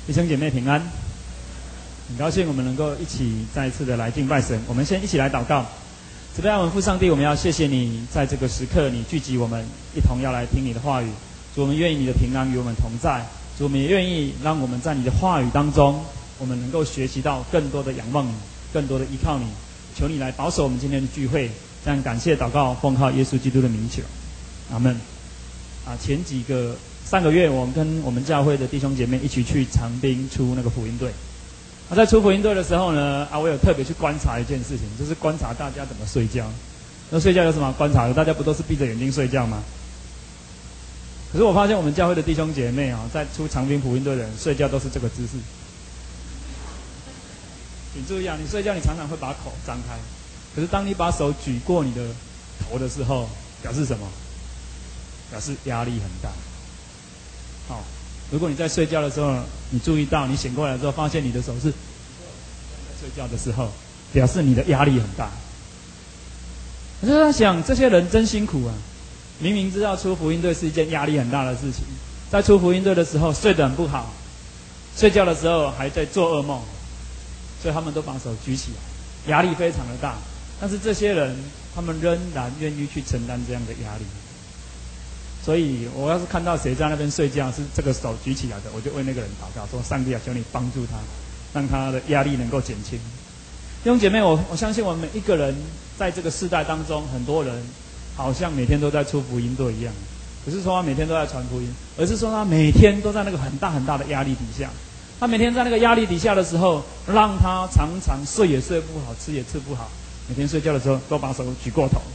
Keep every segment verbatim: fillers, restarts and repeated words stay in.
弟兄姐妹平安，很高兴我们能够一起再一次的来敬拜神。我们先一起来祷告。慈悲爱我们父上帝，我们要谢谢你，在这个时刻你聚集我们一同要来听你的话语。主，我们愿意你的平安与我们同在。主，我们也愿意让我们在你的话语当中，我们能够学习到更多的仰望你，更多的依靠你。求你来保守我们今天的聚会，这样感谢祷告，奉靠耶稣基督的名求，阿们。啊，前几个上个月，我们跟我们教会的弟兄姐妹一起去长滨出那个福音队。那、啊、在出福音队的时候呢，啊，我有特别去观察一件事情，就是观察大家怎么睡觉。那睡觉有什么好观察的？大家不都是闭着眼睛睡觉吗？可是我发现我们教会的弟兄姐妹啊，在出长滨福音队的人睡觉都是这个姿势。请注意啊，你睡觉你常常会把口张开，可是当你把手举过你的头的时候，表示什么？表示压力很大。好，如果你在睡觉的时候，你注意到你醒过来之后，发现你的手是在睡觉的时候，表示你的压力很大。我就在想，这些人真辛苦啊！明明知道出福音队是一件压力很大的事情，在出福音队的时候睡得很不好，睡觉的时候还在做噩梦，所以他们都把手举起来，压力非常的大。但是这些人，他们仍然愿意去承担这样的压力。所以我要是看到谁在那边睡觉是这个手举起来的，我就为那个人祷告，说上帝啊，求你帮助他，让他的压力能够减轻。弟兄姐妹，我我相信我们每一个人在这个世代当中，很多人好像每天都在出福音队一样，不是说他每天都在传福音，而是说他每天都在那个很大很大的压力底下。他每天在那个压力底下的时候，让他常常睡也睡不好，吃也吃不好，每天睡觉的时候都把手举过头。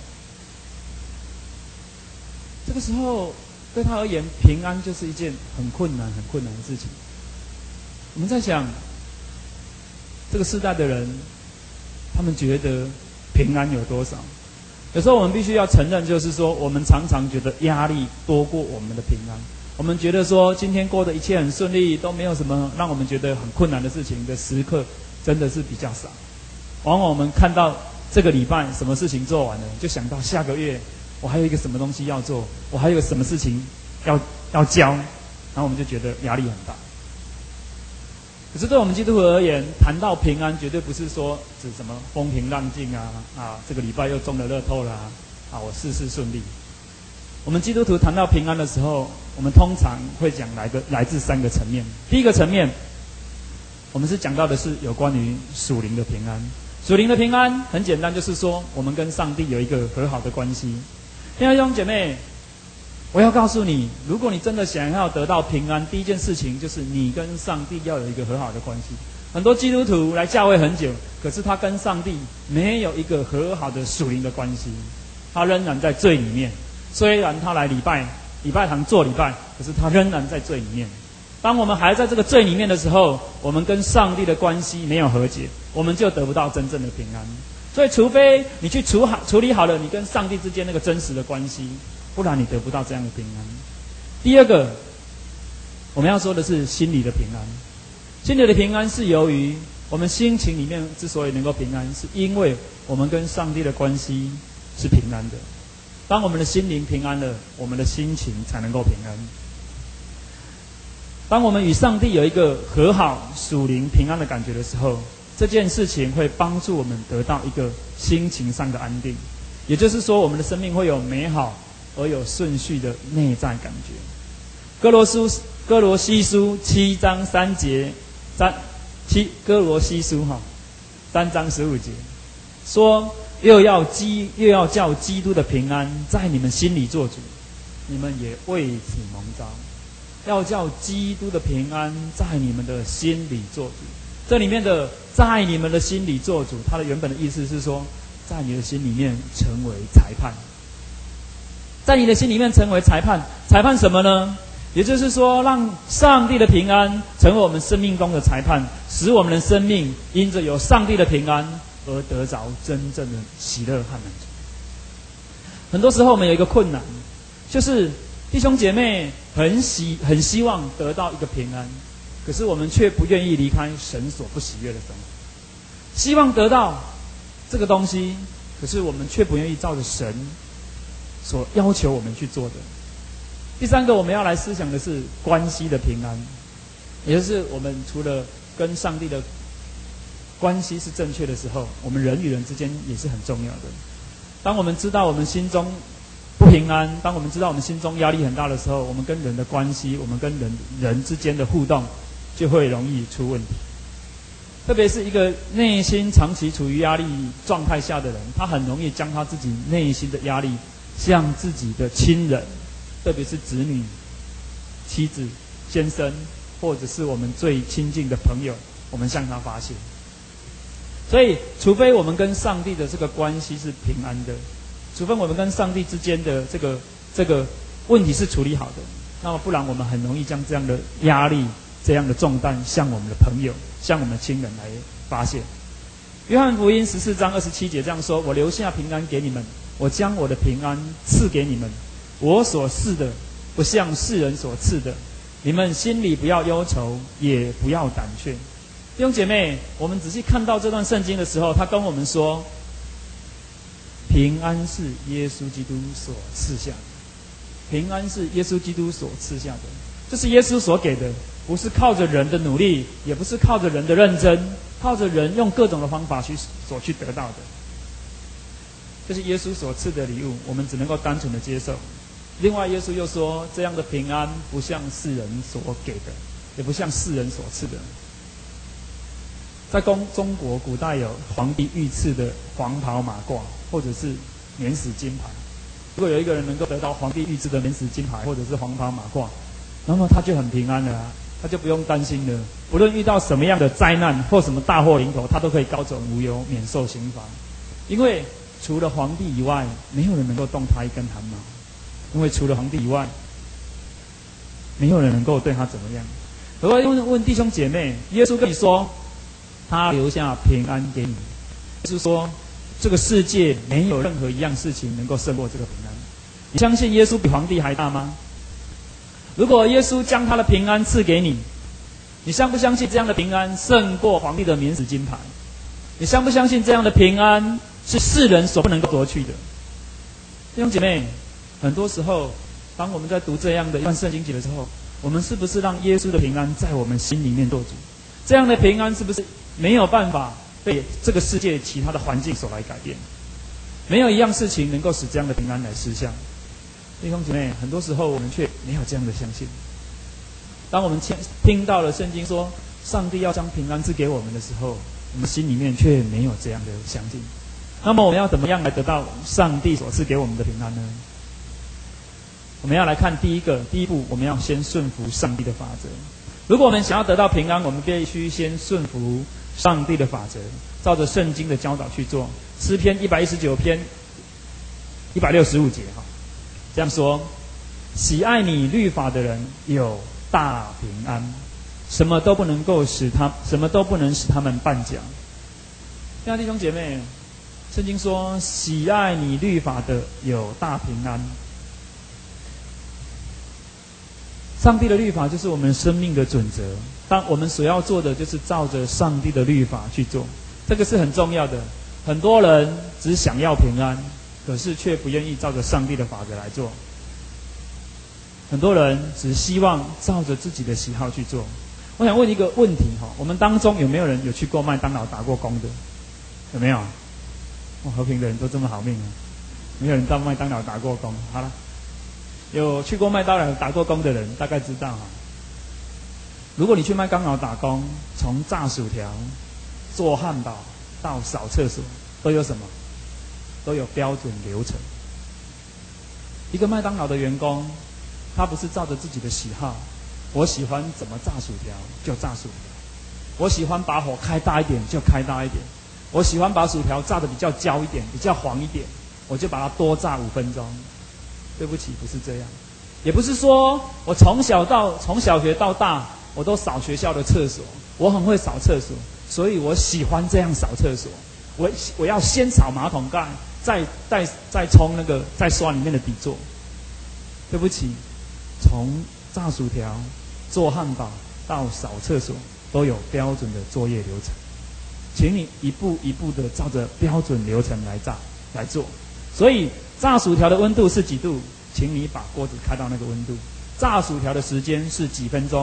这个时候对他而言，平安就是一件很困难很困难的事情。我们在想，这个世代的人，他们觉得平安有多少？有时候我们必须要承认，就是说我们常常觉得压力多过我们的平安。我们觉得说今天过得一切很顺利，都没有什么让我们觉得很困难的事情的时刻，真的是比较少。往往我们看到这个礼拜什么事情做完了，就想到下个月我还有一个什么东西要做，我还有什么事情要要交，然后我们就觉得压力很大。可是对我们基督徒而言，谈到平安，绝对不是说指什么风平浪静啊啊，这个礼拜又中了乐透啦啊，我事事顺利。我们基督徒谈到平安的时候，我们通常会讲来个来自三个层面。第一个层面，我们是讲到的是有关于属灵的平安。属灵的平安很简单，就是说我们跟上帝有一个和好的关系。亲爱的弟兄姐妹，我要告诉你，如果你真的想要得到平安，第一件事情就是你跟上帝要有一个和好的关系。很多基督徒来教会很久，可是他跟上帝没有一个和好的属灵的关系，他仍然在罪里面。虽然他来礼拜礼拜堂做礼拜，可是他仍然在罪里面。当我们还在这个罪里面的时候，我们跟上帝的关系没有和解，我们就得不到真正的平安。所以除非你去处好处理好了你跟上帝之间那个真实的关系，不然你得不到这样的平安。第二个我们要说的是心理的平安。心理的平安是由于我们心情里面之所以能够平安，是因为我们跟上帝的关系是平安的。当我们的心灵平安了，我们的心情才能够平安。当我们与上帝有一个和好属灵平安的感觉的时候，这件事情会帮助我们得到一个心情上的安定，也就是说我们的生命会有美好而有顺序的内在感觉。哥罗书哥罗西书七章三节三七哥罗西书哈三章十五节说，又要基又要叫基督的平安在你们心里做主，你们也为此蒙召。要叫基督的平安在你们的心里做主。这里面的在你们的心里做主，它的原本的意思是说，在你的心里面成为裁判。在你的心里面成为裁判，裁判什么呢？也就是说，让上帝的平安成为我们生命中的裁判，使我们的生命因着有上帝的平安而得着真正的喜乐和满足。很多时候我们有一个困难，就是弟兄姐妹很喜很希望得到一个平安，可是我们却不愿意离开神所不喜悦的生活。希望得到这个东西，可是我们却不愿意照着神所要求我们去做的。第三个我们要来思想的是关系的平安。 也就是我们除了跟上帝的关系是正确的时候，我们人与人之间也是很重要的。当我们知道我们心中不平安，当我们知道我们心中压力很大的时候，我们跟人的关系，我们跟人人之间的互动就会容易出问题。特别是一个内心长期处于压力状态下的人，他很容易将他自己内心的压力向自己的亲人，特别是子女、妻子、先生，或者是我们最亲近的朋友，我们向他发泄。所以除非我们跟上帝的这个关系是平安的，除非我们跟上帝之间的这个这个问题是处理好的，那么不然我们很容易将这样的压力、这样的重担向我们的朋友、向我们的亲人来发泄。约翰福音十四章二十七节这样说：我留下平安给你们，我将我的平安赐给你们，我所赐的不像世人所赐的，你们心里不要忧愁，也不要胆怯。弟兄姐妹，我们仔细看到这段圣经的时候，他跟我们说，平安是耶稣基督所赐下的，平安是耶稣基督所赐下的，这是耶稣所给的，不是靠着人的努力，也不是靠着人的认真，靠着人用各种的方法去所去得到的。这是耶稣所赐的礼物，我们只能够单纯的接受。另外，耶稣又说，这样的平安不像世人所给的，也不像世人所赐的。在中中国古代有皇帝御赐的黄袍马褂，或者是免死金牌。如果有一个人能够得到皇帝御赐的免死金牌，或者是黄袍马褂，那么他就很平安了啊，他就不用担心了。不论遇到什么样的灾难或什么大祸临头，他都可以高枕无忧，免受刑罚。因为除了皇帝以外，没有人能够动他一根汗毛。因为除了皇帝以外，没有人能够对他怎么样。我要问问弟兄姐妹，耶稣跟你说，他留下平安给你。耶稣说，这个世界没有任何一样事情能够胜过这个平安。你相信耶稣比皇帝还大吗？如果耶稣将他的平安赐给你，你相不相信这样的平安胜过皇帝的免死金牌？你相不相信这样的平安是世人所不能够夺去的？弟兄姐妹，很多时候，当我们在读这样的一段圣经节的时候，我们是不是让耶稣的平安在我们心里面做主？这样的平安是不是没有办法被这个世界其他的环境所来改变？没有一样事情能够使这样的平安来实现。弟兄姐妹，很多时候我们却没有这样的相信。当我们听到了圣经说上帝要将平安赐给我们的时候，我们心里面却没有这样的相信。那么我们要怎么样来得到上帝所赐给我们的平安呢？我们要来看第一个，第一步，我们要先顺服上帝的法则。如果我们想要得到平安，我们必须先顺服上帝的法则，照着圣经的教导去做。诗篇一百一十九篇一百六十五节哈，这样说：喜爱你律法的人有大平安，什么都不能够使他，什么都不能使他们绊脚。亲爱的弟兄姐妹，圣经说，喜爱你律法的有大平安。上帝的律法就是我们生命的准则，当我们所要做的就是照着上帝的律法去做，这个是很重要的。很多人只想要平安，可是却不愿意照着上帝的法则来做。很多人只希望照着自己的喜好去做。我想问一个问题哈，我们当中有没有人有去过麦当劳打过工的？有没有？哇，和平的人都这么好命啊！没有人到麦当劳打过工。好了。有去过麦当劳打过工的人大概知道哈，如果你去麦当劳打工，从炸薯条、做汉堡到扫厕所，都有什么？都有标准流程。一个麦当劳的员工，他不是照着自己的喜好，我喜欢怎么炸薯条就炸薯条，我喜欢把火开大一点就开大一点，我喜欢把薯条炸得比较焦一点、比较黄一点，我就把它多炸五分钟。对不起，不是这样，也不是说我从小到从小学到大，我都扫学校的厕所，我很会扫厕所，所以我喜欢这样扫厕所。我我要先扫马桶盖，再再再冲那个，再刷里面的底座。对不起，从炸薯条、做汉堡到扫厕所，都有标准的作业流程，请你一步一步的照着标准流程来炸来做。所以炸薯条的温度是几度，请你把锅子开到那个温度。炸薯条的时间是几分钟，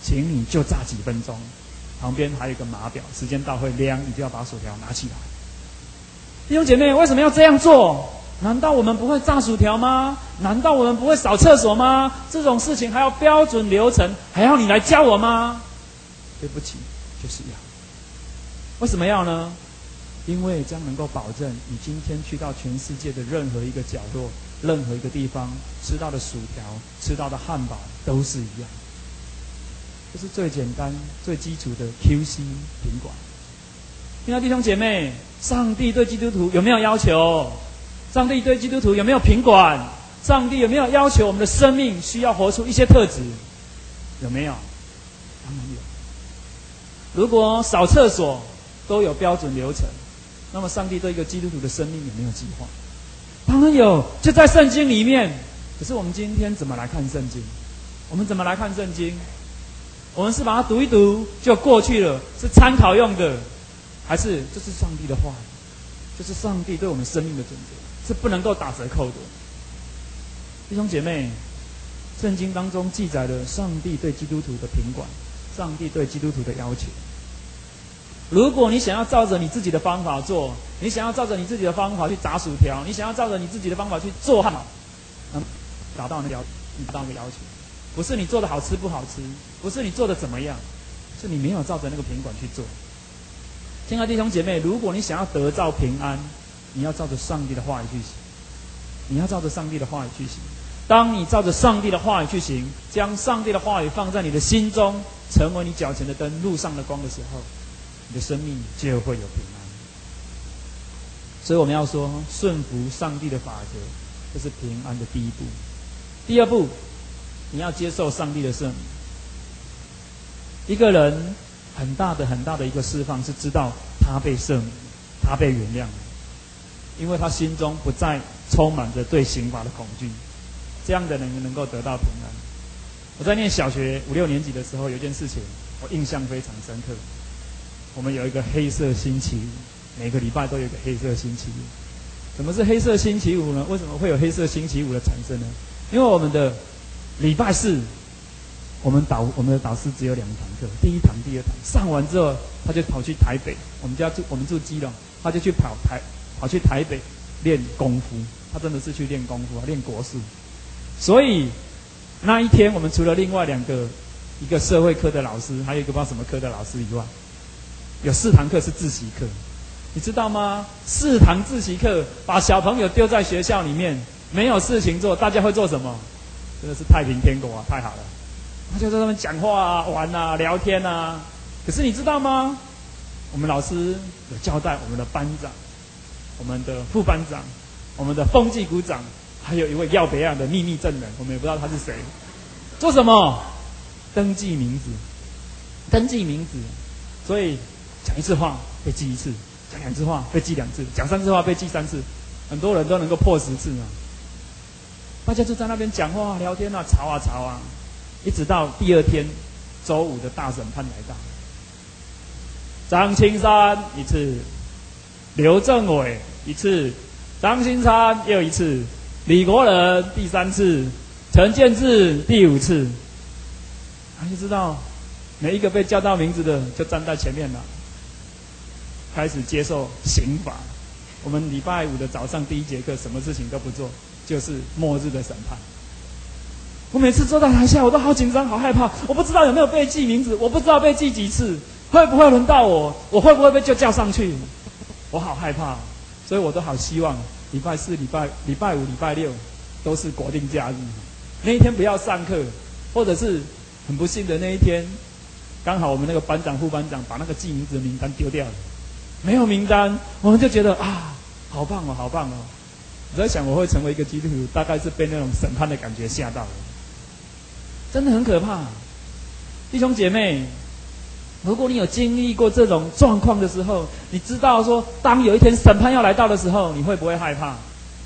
请你就炸几分钟。旁边还有一个码表，时间到会亮，你就要把薯条拿起来。弟兄姐妹，为什么要这样做？难道我们不会炸薯条吗？难道我们不会扫厕所吗？这种事情还要标准流程，还要你来教我吗？对不起，就是要。为什么要呢？因为这样能够保证你今天去到全世界的任何一个角落、任何一个地方，吃到的薯条、吃到的汉堡都是一样。这是最简单、最基础的 Q C 品管。亲爱的弟兄姐妹，上帝对基督徒有没有要求？上帝对基督徒有没有品管？上帝有没有要求我们的生命需要活出一些特质？有没有？当然有。如果扫厕所都有标准流程，那么上帝对一个基督徒的生命有没有计划？当然有，就在圣经里面。可是我们今天怎么来看圣经？我们怎么来看圣经？我们是把它读一读就过去了，是参考用的，还是这是上帝的话语？这是上帝对我们生命的准则，是不能够打折扣的。弟兄姐妹，圣经当中记载了上帝对基督徒的品管，上帝对基督徒的要求。如果你想要照着你自己的方法做，你想要照着你自己的方法去炸薯条，你想要照着你自己的方法去做汉堡，那么达到那个要你达到那个要求，不是你做的好吃不好吃，不是你做的怎么样，是你没有照着那个品管去做。亲爱的弟兄姐妹，如果你想要得到平安，你要照着上帝的话语去行。你要照着上帝的话语去行。当你照着上帝的话语去行，将上帝的话语放在你的心中，成为你脚前的灯，路上的光的时候，你的生命就会有平安。所以我们要说，顺服上帝的法则，这是平安的第一步。第二步，你要接受上帝的圣名。一个人很大的很大的一个释放，是知道他被赦免，他被原谅了，因为他心中不再充满着对刑罚的恐惧。这样的人能够得到平安。我在念小学五六年级的时候，有一件事情我印象非常深刻。我们有一个黑色星期五，每个礼拜都有一个黑色星期五。什么是黑色星期五呢？为什么会有黑色星期五的产生呢？因为我们的礼拜四，我们导我们的导师只有两堂课，第一堂、第二堂上完之后，他就跑去台北。我们家住我们住基隆，他就去跑台跑去台北练功夫。他真的是去练功夫啊，练国术。所以那一天，我们除了另外两个，一个社会科的老师，还有一个不知道什么科的老师以外，有四堂课是自习课。你知道吗？四堂自习课把小朋友丢在学校里面，没有事情做，大家会做什么？真的是太平天国啊，太好了！他就在那边讲话啊、玩啊、聊天啊。可是你知道吗？我们老师有交代我们的班长、我们的副班长、我们的风纪股长，还有一位要别样的秘密证人，我们也不知道他是谁。做什么？登记名字，登记名字。所以讲一次话被记一次，讲两次话被记两次，讲三次话被记三次。很多人都能够破十次啊！大家就在那边讲话、聊天啊、吵啊吵啊，一直到第二天周五的大审判来到。张青山一次，刘政委一次，张新山又一次，李国仁第三次，陈建志第五次。他就知道每一个被叫到名字的就站在前面了，开始接受刑罚。我们礼拜五的早上第一节课什么事情都不做，就是末日的审判。我每次坐在台下我都好紧张好害怕，我不知道有没有被记名字，我不知道被记几次，会不会轮到我，我会不会被就叫上去，我好害怕。所以我都好希望礼拜四礼拜礼拜五礼拜六都是国定假日，那一天不要上课，或者是很不幸的那一天刚好我们那个班长副班长把那个记名字的名单丢掉了，没有名单，我们就觉得啊好棒哦好棒哦。我在想我会成为一个基督徒，大概是被那种审判的感觉吓到了，真的很可怕。弟兄姐妹，如果你有经历过这种状况的时候，你知道说当有一天审判要来到的时候，你会不会害怕？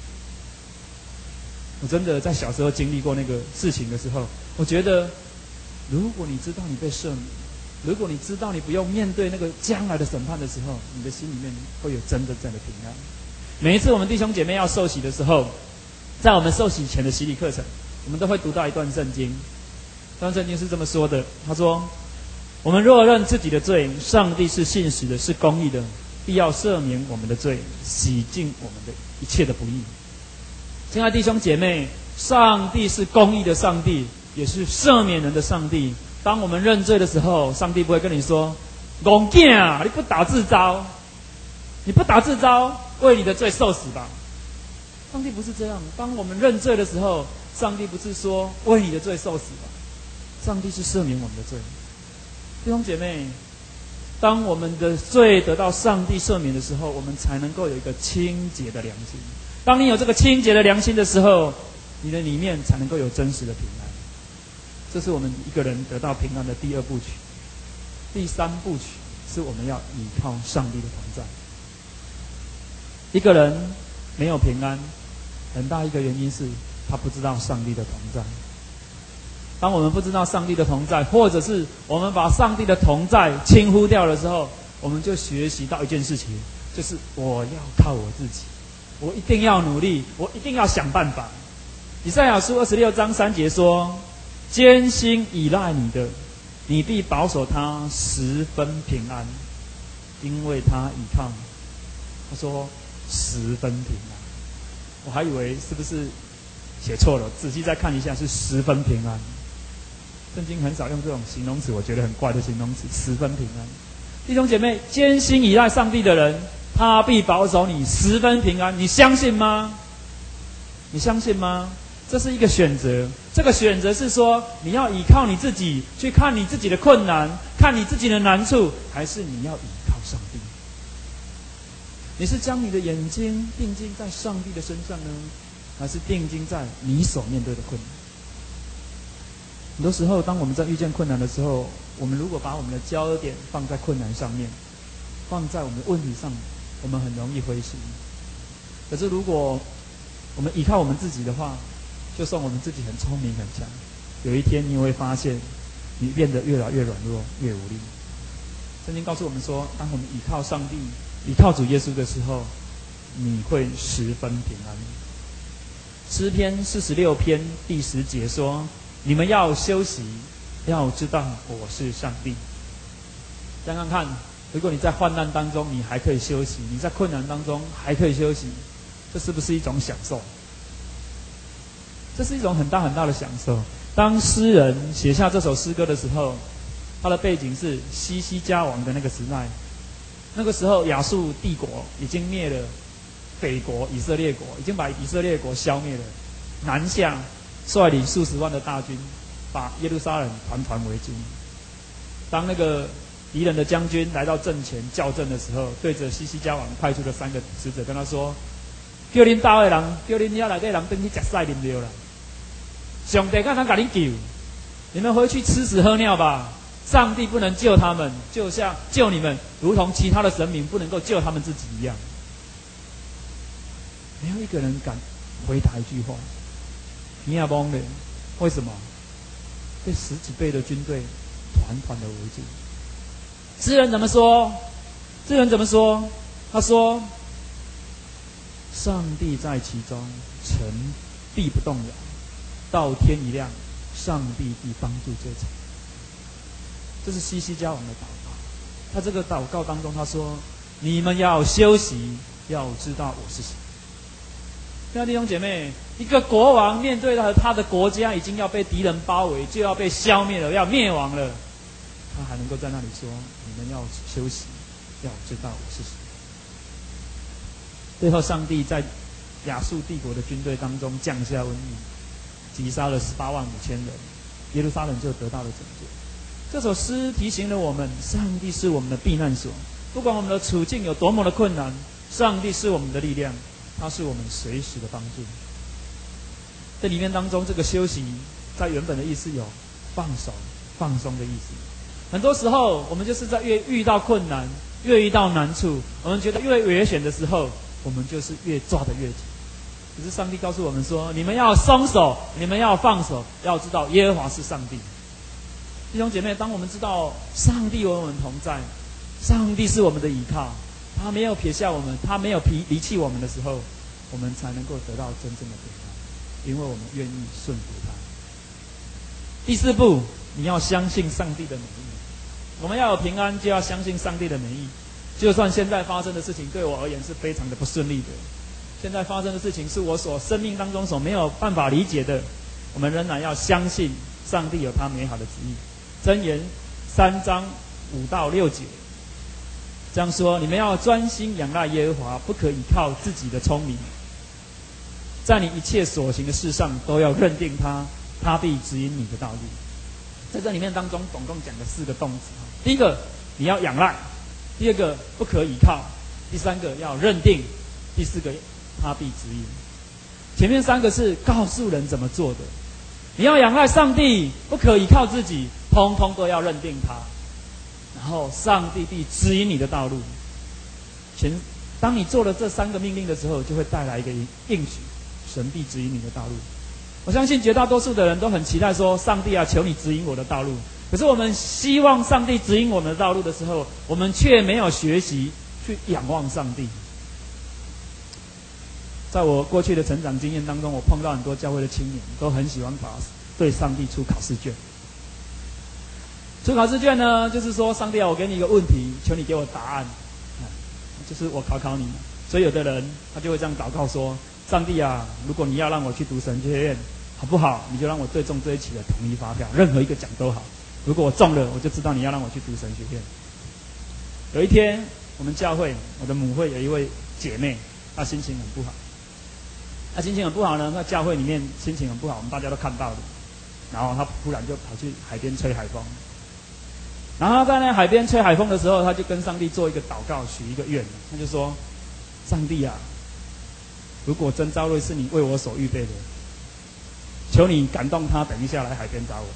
我真的在小时候经历过那个事情的时候，我觉得如果你知道你被赦免，如果你知道你不用面对那个将来的审判的时候，你的心里面会有真的真的平安。每一次我们弟兄姐妹要受洗的时候，在我们受洗前的洗礼课程，我们都会读到一段圣经。 这段圣经是这么说的，他说：我们若认自己的罪，上帝是信实的，是公义的，必要赦免我们的罪，洗净我们的一切的不义。亲爱的弟兄姐妹，上帝是公义的上帝，也是赦免人的上帝。当我们认罪的时候，上帝不会跟你说：戆囝啊，你不打自招，你不打自招，为你的罪受死吧。上帝不是这样。当我们认罪的时候，上帝不是说为你的罪受死吧，上帝是赦免我们的罪。弟兄姐妹，当我们的罪得到上帝赦免的时候，我们才能够有一个清洁的良心。当你有这个清洁的良心的时候，你的里面才能够有真实的平安。这是我们一个人得到平安的第二部曲。第三部曲是我们要依靠上帝的同在。一个人没有平安，很大一个原因是他不知道上帝的同在。当我们不知道上帝的同在，或者是我们把上帝的同在轻忽掉的时候，我们就学习到一件事情，就是我要靠我自己，我一定要努力，我一定要想办法。以赛亚书二十六章三节说：艰辛倚赖你的，你必保守他十分平安，因为他倚靠你。他说十分平安，我还以为是不是写错了，仔细再看一下，是十分平安。圣经很少用这种形容词，我觉得很怪的形容词，十分平安。弟兄姐妹，艰辛倚赖上帝的人，他必保守你十分平安，你相信吗？你相信吗？这是一个选择，这个选择是说，你要依靠你自己去看你自己的困难，看你自己的难处，还是你要依靠上帝？你是将你的眼睛定睛在上帝的身上呢，还是定睛在你所面对的困难？很多时候，当我们在遇见困难的时候，我们如果把我们的焦点放在困难上面，放在我们的问题上，我们很容易灰心。可是如果我们依靠我们自己的话，就算我们自己很聪明很强，有一天你也会发现，你变得越来越软弱，越无力。圣经告诉我们说，当我们依靠上帝、依靠主耶稣的时候，你会十分平安。诗篇四十六篇第十节说：你们要休息，要知道我是上帝。想想看，如果你在患难当中，你还可以休息；你在困难当中还可以休息，这是不是一种享受？这是一种很大很大的享受。当诗人写下这首诗歌的时候，他的背景是西西家王的那个时代。那个时候亚述帝国已经灭了北国以色列国，已经把以色列国消灭了，南下率领数十万的大军，把耶路撒冷团团围巾。当那个敌人的将军来到阵前校正的时候，对着西西家王派出的三个使者跟他说：叫恁岛的人，叫恁遐内底人回去吃屎啉尿啦！上帝敢能把你救？你们回去吃屎喝尿吧！上帝不能救他们，就像救你们，如同其他的神明不能够救他们自己一样。没有一个人敢回答一句话。你也懵了，为什么？被十几倍的军队团团的围住。诗人怎么说？诗人怎么说？他说：上帝在其中，城必不动摇。到天一亮，上帝必帮助这城。这是西西家王的祷告。他这个祷告当中，他说：你们要休息，要知道我是谁。亲爱的弟兄姐妹，一个国王面对了他的国家已经要被敌人包围，就要被消灭了，要灭亡了，他还能够在那里说：你们要休息，要知道我是谁。最后，上帝在亚述帝国的军队当中降下瘟疫，击杀了十八万五千人，耶路撒冷就得到了拯救。这首诗提醒了我们，上帝是我们的避难所，不管我们的处境有多么的困难，上帝是我们的力量，他是我们随时的帮助。这里面当中，这个休息在原本的意思有放手、放松的意思。很多时候，我们就是在越遇到困难、越遇到难处，我们觉得越危险的时候，我们就是越抓得越紧。可是上帝告诉我们说：你们要松手，你们要放手，要知道耶和华是上帝。弟兄姐妹，当我们知道上帝与我们同在，上帝是我们的依靠，他没有撇下我们，他没有离弃我们的时候，我们才能够得到真正的平安，因为我们愿意顺服他。 第四步，你要相信上帝的美意。我们要有平安，就要相信上帝的美意。就算现在发生的事情对我而言是非常的不顺利的，现在发生的事情是我所生命当中所没有办法理解的，我们仍然要相信上帝有他美好的旨意。箴言三章五到六节这样说：你们要专心仰赖耶和华，不可倚靠自己的聪明，在你一切所行的事上都要认定他，他必指引你的道路。在这里面当中总共讲了四个动词，第一个你要仰赖，第二个不可倚靠，第三个要认定，第四个他必指引。前面三个是告诉人怎么做的，你要仰赖上帝，不可倚靠自己，通通都要认定他，然后上帝必指引你的道路。前当你做了这三个命令的时候，就会带来一个应许，神必指引你的道路。我相信绝大多数的人都很期待说，上帝啊，求你指引我的道路。可是我们希望上帝指引我们的道路的时候，我们却没有学习去仰望上帝。在我过去的成长经验当中，我碰到很多教会的青年都很喜欢把对上帝出考试卷。出考试卷呢，就是说上帝啊，我给你一个问题，求你给我答案，就是我考考你。所以有的人他就会这样祷告说，上帝啊，如果你要让我去读神学院好不好，你就让我最中这一期的统一发票，任何一个奖都好，如果我中了，我就知道你要让我去读神学院。有一天我们教会我的母会有一位姐妹，她心情很不好，她心情很不好呢，在教会里面心情很不好，我们大家都看到了，然后她突然就跑去海边吹海风，然后在那海边吹海风的时候，她就跟上帝做一个祷告，许一个愿，她就说，上帝啊，如果真昭瑞是你为我所预备的，求你感动他，等一下来海边找我。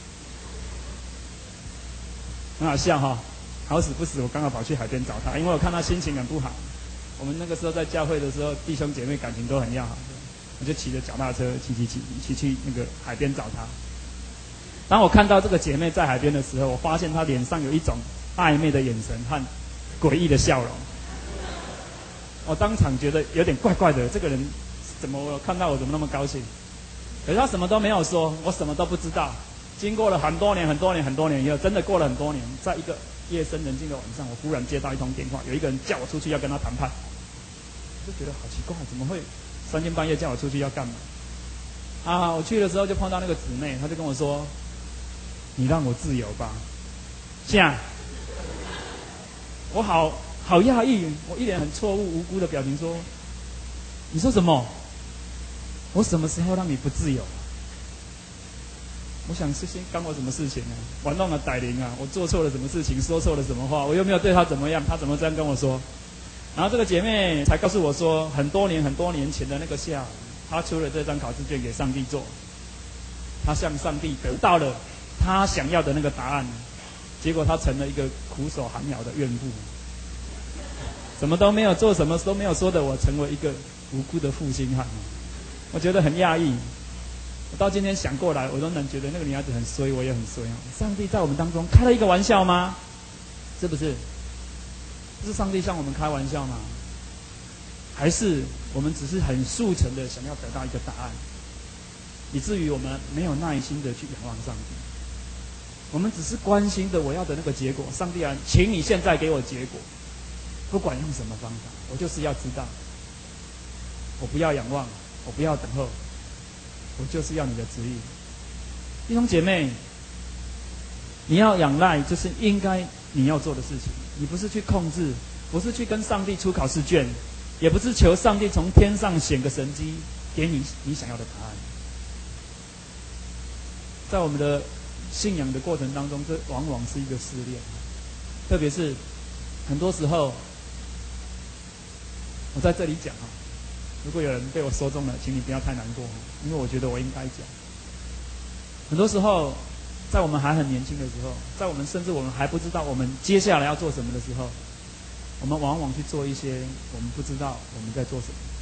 很好笑哈，好死不死，我刚好跑去海边找他，因为我看他心情很不好。我们那个时候在教会的时候，弟兄姐妹感情都很要好，我就骑着脚踏车骑骑骑骑去那个海边找他。当我看到这个姐妹在海边的时候，我发现她脸上有一种暧昧的眼神和诡异的笑容。我当场觉得有点怪怪的，这个人怎么我看到我怎么那么高兴？可是他什么都没有说，我什么都不知道。经过了很多年、很多年、很多年以后，真的过了很多年，在一个夜深人静的晚上，我忽然接到一通电话，有一个人叫我出去要跟他谈判，我就觉得好奇怪，怎么会三更半夜叫我出去要干嘛？啊，我去的时候就碰到那个姊妹，她就跟我说：“你让我自由吧。”这样，我好。好讶异，我一脸很错误、无辜的表情说：“你说什么？我什么时候让你不自由？我想事情干我什么事情啊？玩弄了歹灵啊！我做错了什么事情？说错了什么话？我又没有对他怎么样，他怎么这样跟我说？”然后这个姐妹才告诉我说，很多年、很多年前的那个下午，她出了这张考试卷给上帝做，她向上帝得到了她想要的那个答案，结果她成了一个苦守寒窑的怨妇。什么都没有做，什么都没有说的我，成为一个无辜的负心汉，我觉得很讶异。我到今天想过来，我都能觉得那个女孩子很衰，我也很衰。上帝在我们当中开了一个玩笑吗？是不是？是上帝向我们开玩笑吗？还是我们只是很速成的想要得到一个答案，以至于我们没有耐心的去仰望上帝？我们只是关心的我要的那个结果。上帝啊，请你现在给我结果。不管用什么方法，我就是要知道。我不要仰望，我不要等候，我就是要你的旨意。弟兄姐妹，你要仰赖，就是应该你要做的事情。你不是去控制，不是去跟上帝出考试卷，也不是求上帝从天上显个神迹给你你想要的答案。在我们的信仰的过程当中，这往往是一个试炼，特别是很多时候。我在这里讲啊，如果有人被我说中了，请你不要太难过，因为我觉得我应该讲。很多时候，在我们还很年轻的时候，在我们甚至我们还不知道我们接下来要做什么的时候，我们往往去做一些我们不知道我们在做什么。